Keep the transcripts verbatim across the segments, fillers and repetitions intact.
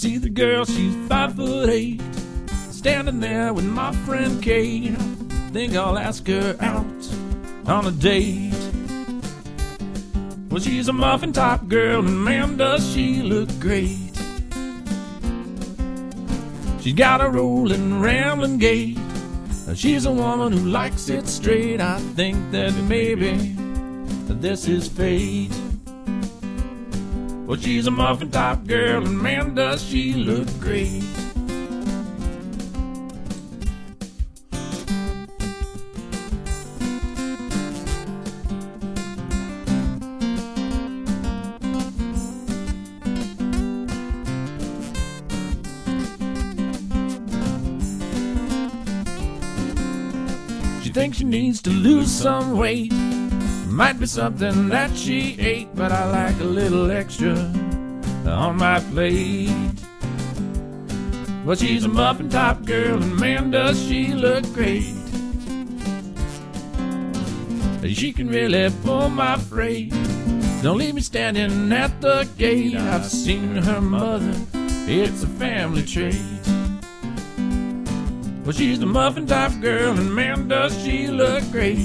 see the girl, she's five foot eight, standing there with my friend Kate. Think I'll ask her out on a date. Well, she's a muffin top girl, and man, does she look great. She's got a rolling, rambling gait. She's a woman who likes it straight. I think that maybe this is fate. Well, she's a muffin top girl, and man, does she look great. She thinks she needs to lose some weight. Might be something that she ate, but I like a little extra on my plate. Well, she's a muffin top girl, and man, does she look great. She can really pull my freight. Don't leave me standing at the gate. I've seen her mother, it's a family trait. Well, she's the muffin top girl, and man, does she look great.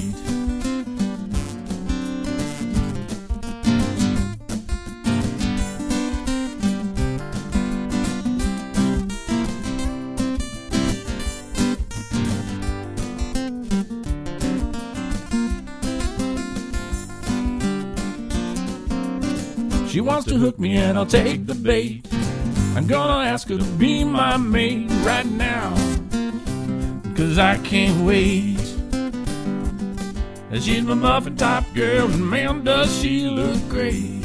She wants to hook me and I'll take the bait. I'm gonna ask her to be my mate right now, 'cause I can't wait. And she's my muffin top girl, and man, does she look great.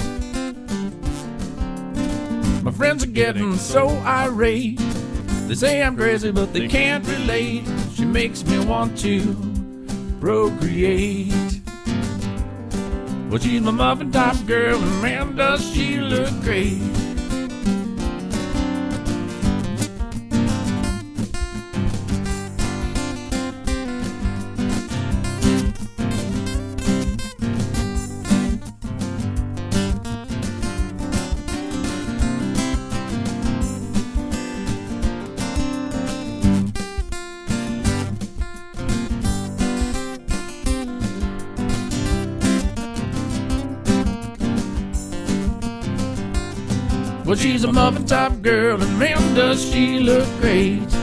My friends are getting so irate. They say I'm crazy, but they can't relate. She makes me want to procreate. Well, she's my muffin top girl, and man, does she look great. Well, she's a muffin top girl, and man, does she look great.